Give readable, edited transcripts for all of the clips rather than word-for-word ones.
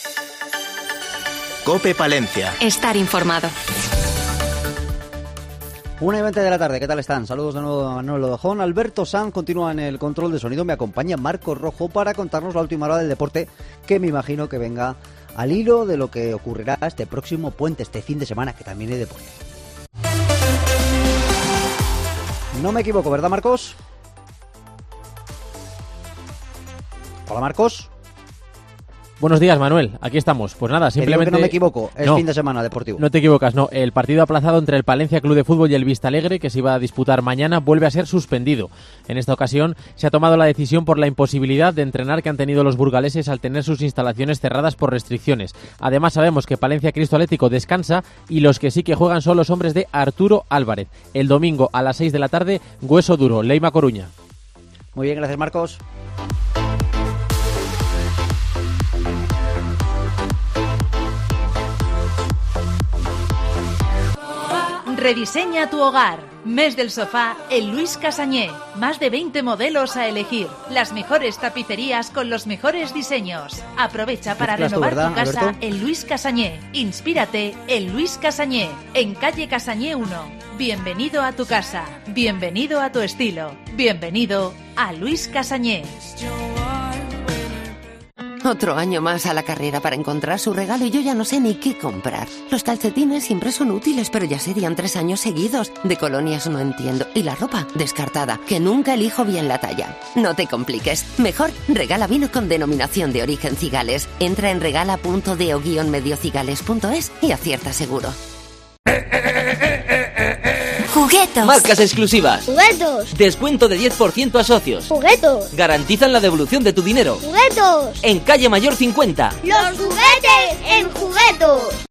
COPE Palencia. Estar informado. 1:20 de la tarde, ¿qué tal están? Saludos de nuevo a Manuel Odejón. Alberto Sanz continúa en el control de sonido. Me acompaña Marcos Rojo para contarnos la última hora del deporte, que me imagino que venga al hilo de lo que ocurrirá este próximo puente, este fin de semana, que también hay deporte. No me equivoco, ¿verdad, Marcos? Hola, Marcos. Buenos días, Manuel. Aquí estamos. Pues nada, simplemente... Que no me equivoco, es fin de semana deportivo. No te equivocas, no. El partido aplazado entre el Palencia Club de Fútbol y el Vistalegre, que se iba a disputar mañana, vuelve a ser suspendido. En esta ocasión se ha tomado la decisión por la imposibilidad de entrenar que han tenido los burgaleses al tener sus instalaciones cerradas por restricciones. Además, sabemos que Palencia Cristo Atlético descansa y los que sí que juegan son los hombres de Arturo Álvarez. El domingo a las 6 de la tarde, Hueso Duro, Leima Coruña. Muy bien, gracias, Marcos. Rediseña tu hogar. Mes del sofá en Luis Casañé. Más de 20 modelos a elegir. Las mejores tapicerías con los mejores diseños. Aprovecha para renovar tu casa, Alberto, en Luis Casañé. Inspírate en Luis Casañé, en calle Casañé 1. Bienvenido a tu casa. Bienvenido a tu estilo. Bienvenido a Luis Casañé. Otro año más a la carrera para encontrar su regalo y yo ya no sé ni qué comprar. Los calcetines siempre son útiles, pero ya serían 3 años seguidos. De colonias no entiendo. Y la ropa, descartada, que nunca elijo bien la talla. No te compliques. Mejor regala vino con denominación de origen Cigales. Entra en regala.deo-mediocigales.es y acierta seguro. Juguetos. Marcas exclusivas. Juguetos. Descuento de 10% a socios. Juguetos. Garantizan la devolución de tu dinero. Juguetos. En calle Mayor 50. Los juguetes en Juguetos.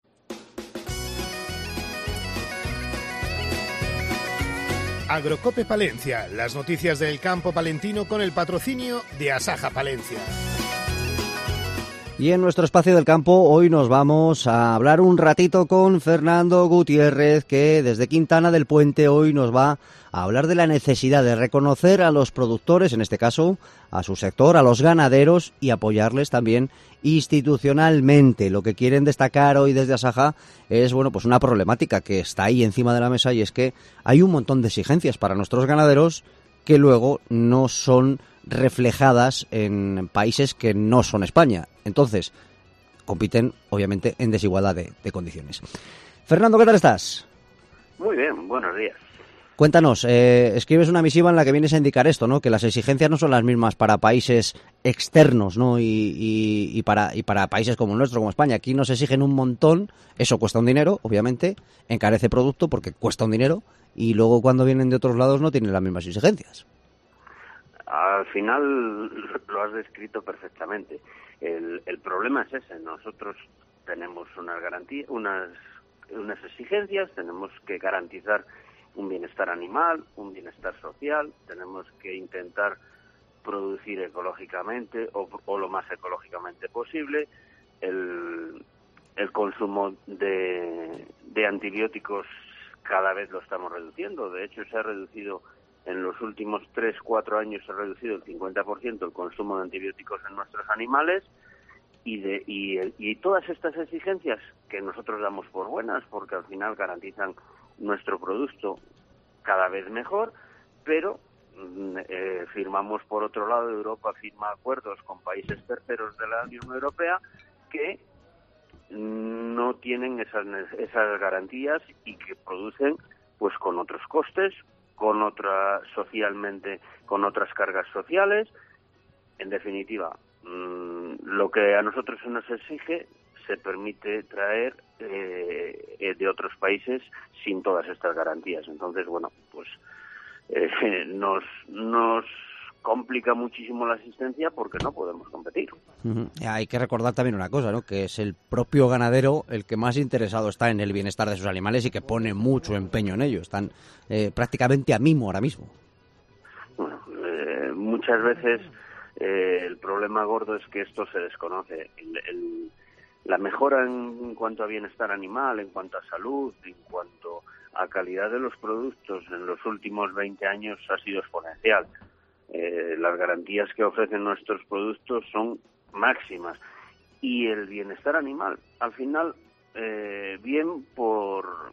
Agrocope Palencia, las noticias del campo palentino con el patrocinio de Asaja Palencia. Y en nuestro espacio del campo hoy nos vamos a hablar un ratito con Fernando Gutiérrez, que desde Quintana del Puente hoy nos va a hablar de la necesidad de reconocer a los productores, en este caso a su sector, a los ganaderos, y apoyarles también institucionalmente. Lo que quieren destacar hoy desde Asaja es, bueno, pues una problemática que está ahí encima de la mesa, y es que hay un montón de exigencias para nuestros ganaderos que luego no son reflejadas en países que no son España. Entonces, compiten, obviamente, en desigualdad de condiciones. Fernando, ¿qué tal estás? Muy bien, buenos días. Cuéntanos, escribes una misiva en la que vienes a indicar esto, ¿no? Que las exigencias no son las mismas para países externos, ¿no? Y para países como el nuestro, como España. Aquí nos exigen un montón, eso cuesta un dinero, obviamente, encarece producto porque cuesta un dinero, y luego cuando vienen de otros lados no tienen las mismas exigencias. Al final lo has descrito perfectamente. El problema es ese. Nosotros tenemos unas garantías, unas exigencias, tenemos que garantizar un bienestar animal, un bienestar social, tenemos que intentar producir ecológicamente o lo más ecológicamente posible. El consumo de antibióticos cada vez lo estamos reduciendo. De hecho, se ha reducido en los últimos 3-4 años, se ha reducido el 50% el consumo de antibióticos en nuestros animales, y todas estas exigencias que nosotros damos por buenas, porque al final garantizan nuestro producto cada vez mejor, pero firmamos, por otro lado, Europa firma acuerdos con países terceros de la Unión Europea que no tienen esas garantías y que producen pues con otros costes, con otras cargas sociales. En definitiva, lo que a nosotros se nos exige se permite traer de otros países sin todas estas garantías. Entonces, bueno, pues nos complica muchísimo la asistencia porque no podemos competir. Hay que recordar también una cosa, ¿no? Que es el propio ganadero el que más interesado está en el bienestar de sus animales y que pone mucho empeño en ello. Están prácticamente a mimo ahora mismo. Bueno, muchas veces el problema gordo es que esto se desconoce. La mejora en cuanto a bienestar animal, en cuanto a salud, en cuanto a calidad de los productos en los últimos 20 años ha sido exponencial. Las garantías que ofrecen nuestros productos son máximas y el bienestar animal. Al final, bien por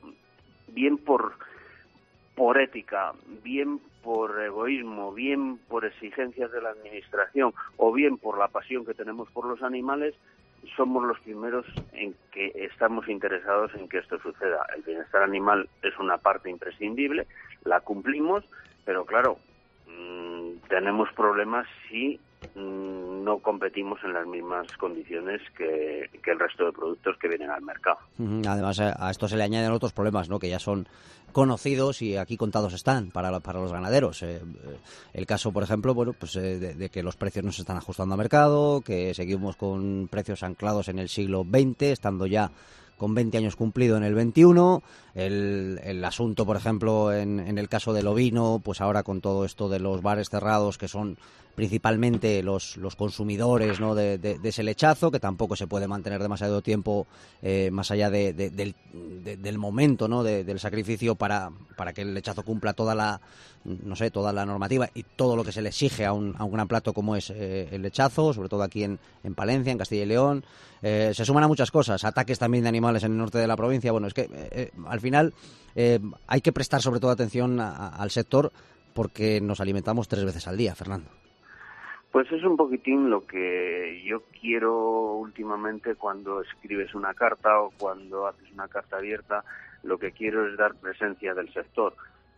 ética, bien por egoísmo, bien por exigencias de la administración o bien por la pasión que tenemos por los animales, somos los primeros en que estamos interesados en que esto suceda. El bienestar animal es una parte imprescindible, la cumplimos, pero claro, tenemos problemas si no competimos en las mismas condiciones que el resto de productos que vienen al mercado. Además, a esto se le añaden otros problemas, ¿no?, que ya son conocidos y aquí contados están para los ganaderos. El caso, por ejemplo, bueno, pues de que los precios no se están ajustando al mercado, que seguimos con precios anclados en el siglo XX, estando ya con 20 años cumplido en el 21, el asunto, por ejemplo, en el caso del ovino, pues ahora con todo esto de los bares cerrados, que son principalmente los consumidores, ¿no?, de ese lechazo, que tampoco se puede mantener demasiado tiempo más allá del momento, ¿no?, del sacrificio para que el lechazo cumpla toda la normativa y todo lo que se le exige a un gran plato como es el lechazo, sobre todo aquí en Palencia, en Castilla y León. Se suman a muchas cosas, ataques también de animales en el norte de la provincia. Bueno, es que al final hay que prestar sobre todo atención al sector porque nos alimentamos 3 veces al día, Fernando. Pues es un poquitín lo que yo quiero últimamente cuando escribes una carta o cuando haces una carta abierta. Lo que quiero es dar presencia del sector.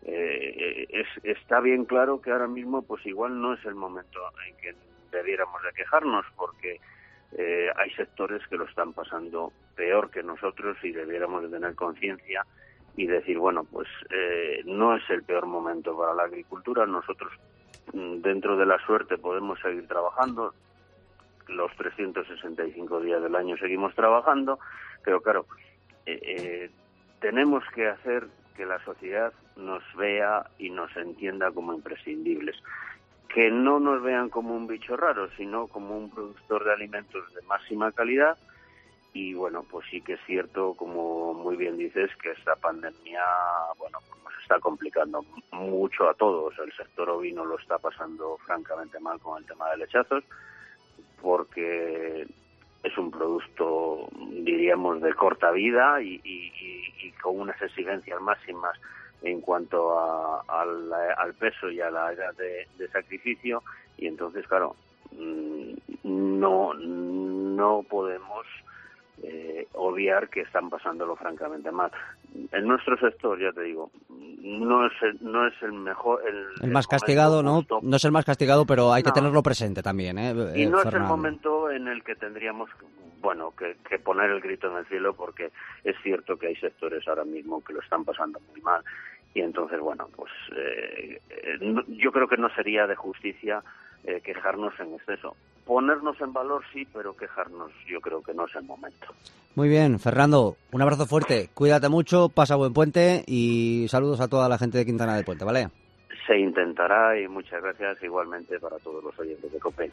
Está bien claro que ahora mismo pues igual no es el momento en que debiéramos de quejarnos, porque hay sectores que lo están pasando peor que nosotros y debiéramos de tener conciencia y decir, bueno, pues no es el peor momento para la agricultura. Nosotros, dentro de la suerte, podemos seguir trabajando. Los 365 días del año seguimos trabajando, pero claro, tenemos que hacer que la sociedad nos vea y nos entienda como imprescindibles. Que no nos vean como un bicho raro, sino como un productor de alimentos de máxima calidad. Y bueno, pues sí que es cierto, como muy bien dices, que esta pandemia, bueno, pues nos está complicando mucho a todos. El sector ovino lo está pasando francamente mal con el tema de lechazos, porque es un producto, diríamos, de corta vida y con unas exigencias máximas en cuanto al peso y a la edad de sacrificio, y entonces, claro, no podemos obviar que están pasándolo francamente mal. En nuestro sector, ya te digo, no es el mejor, el más castigado, ¿no? No es el más castigado, pero hay que tenerlo presente también, y no es el momento en el que tendríamos, bueno, que poner el grito en el cielo, porque es cierto que hay sectores ahora mismo que lo están pasando muy mal, y entonces, bueno, pues yo creo que no sería de justicia quejarnos en exceso. Ponernos en valor sí, pero quejarnos yo creo que no es el momento. Muy bien, Fernando, un abrazo fuerte, cuídate mucho, pasa buen puente y saludos a toda la gente de Quintana del Puente, ¿vale? Se intentará, y muchas gracias igualmente para todos los oyentes de COPE.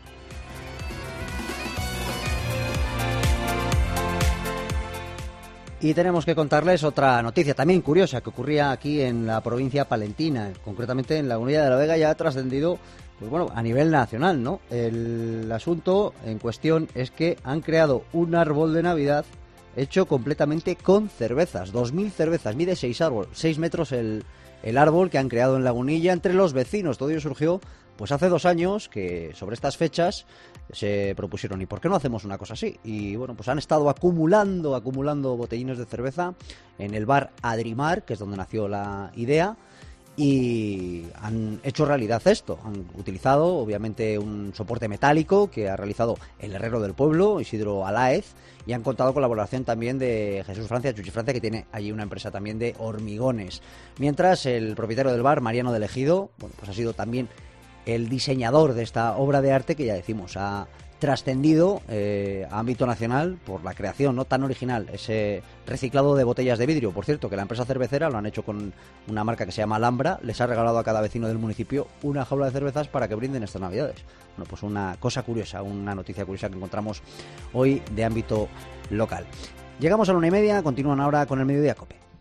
Y tenemos que contarles otra noticia también curiosa que ocurría aquí en la provincia palentina, concretamente en Lagunilla de la Vega. Ya ha trascendido, pues bueno, a nivel nacional, ¿no? El asunto en cuestión es que han creado un árbol de Navidad hecho completamente con cervezas, 2.000 cervezas, mide 6 metros el árbol que han creado en Lagunilla entre los vecinos. Todo ello surgió pues hace 2 años, que sobre estas fechas se propusieron, ¿y por qué no hacemos una cosa así? Y bueno, pues han estado acumulando botellines de cerveza en el bar Adrimar, que es donde nació la idea, y han hecho realidad esto. Han utilizado obviamente un soporte metálico que ha realizado el herrero del pueblo, Isidro Aláez, y han contado con la colaboración también de Jesús Francia, Chuchi Francia, que tiene allí una empresa también de hormigones. Mientras el propietario del bar, Mariano del Ejido, bueno, pues ha sido también el diseñador de esta obra de arte que, ya decimos, ha trascendido a ámbito nacional por la creación no tan original, ese reciclado de botellas de vidrio. Por cierto, que la empresa cervecera lo han hecho con una marca que se llama Alhambra, les ha regalado a cada vecino del municipio una jaula de cervezas para que brinden estas Navidades. Bueno, pues una cosa curiosa, una noticia curiosa que encontramos hoy de ámbito local. Llegamos a la 1:30, continúan ahora con el Mediodía COPE.